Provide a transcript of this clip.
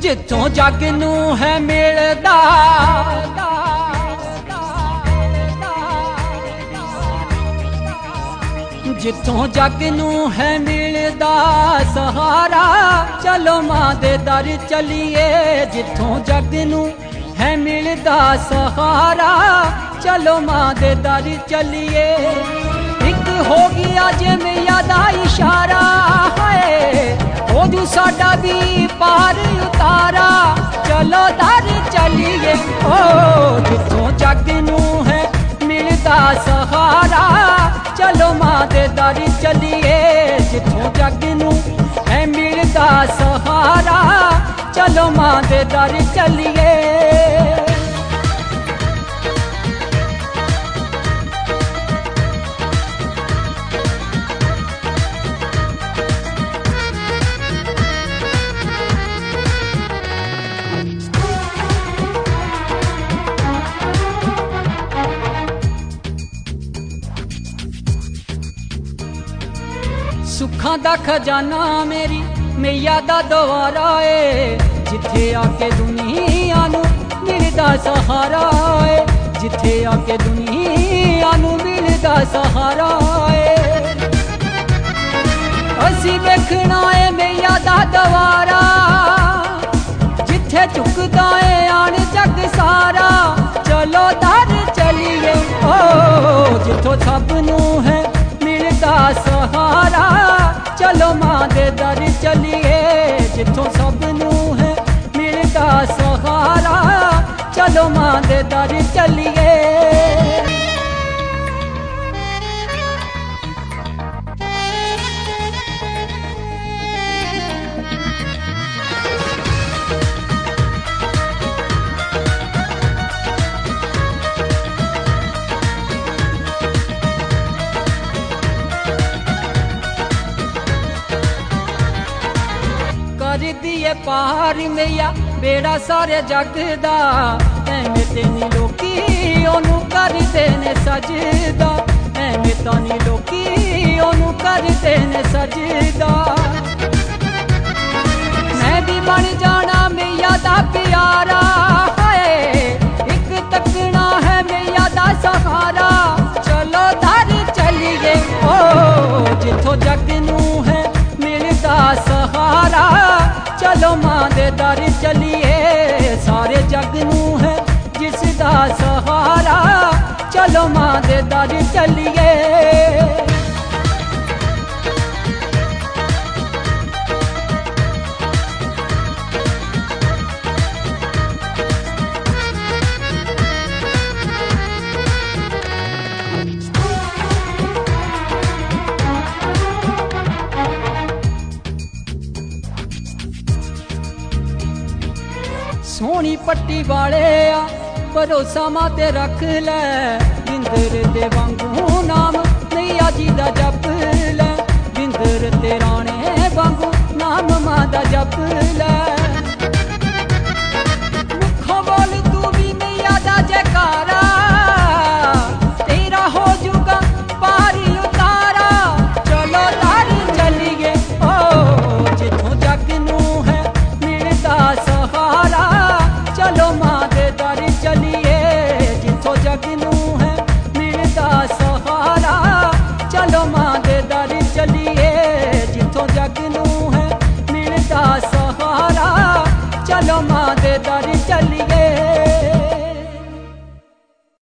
जिथों जग नू है मिलदा जिथों जग नू है मिलदा सहारा चलो मां दे दर चलिए। जिथों जग नू है मिलदा सहारा चलो मां दे दर चलिए। एक हो गया जिमिया दा इशारा है हो जू साडा भी पार उतारा चलो दर चलिए। ओ जिथों जग नू है मिलदा सहारा चलो मां दे दर चलिए। जिथों जग नू है मिलदा सहारा चलो मां दे दर चलिए। सुखां दा खजाना मेरी मैया दा द्वारा है जिथे आके दुनिया नू मिलदा सहारा है। जिथे आके दुनिया नू मिलदा सहारा है। असी देखना है मैया दा द्वारा जिथे झुकदा है आन जग सारा चलो दर चलिए। ओ जिथों सब नू है मिलदा सहारा चलो मां दे दर चलिए। जिथों सब नू है मिलदा सहारा चलो मां दे दर चलिए। कर दिए पार मैया बेड़ा सारे जग दा एवें ते नी लोकी ओनू करदे ने सजदा। एवें तां नी लोकी ओनू करदे ने सजदा। मैं भी बन जाना मैया दा प्यारा है एक तकना है मैया दा सहारा चलो दर चलिए। ओ जिथों जग नू है मिलदा सहारा चलो मां दे दर चलिए। सारे जग नू है जिसदा सहारा चलो मां दे दर चलिए। सोनी पट्टी वाले आ भरोसा माते रख ले बिंदर दे वांगू नाम नैया जी दा जप ले। बिंदर ते राणे वांगू नाम मां दा जप ले। मुखों बोल तू भी नैया दा जयकारा तेरा हो जूगा पारी उतारा चलो दर चलिए। ओ जिथों जग नू है मिलदा सहारा चलो मां दे दर चलिए। जिथों जग नू है मिलदा सहारा चलो मां दे दर चलिए। जिथों जग नू है मिलदा सहारा चलो मां दे दर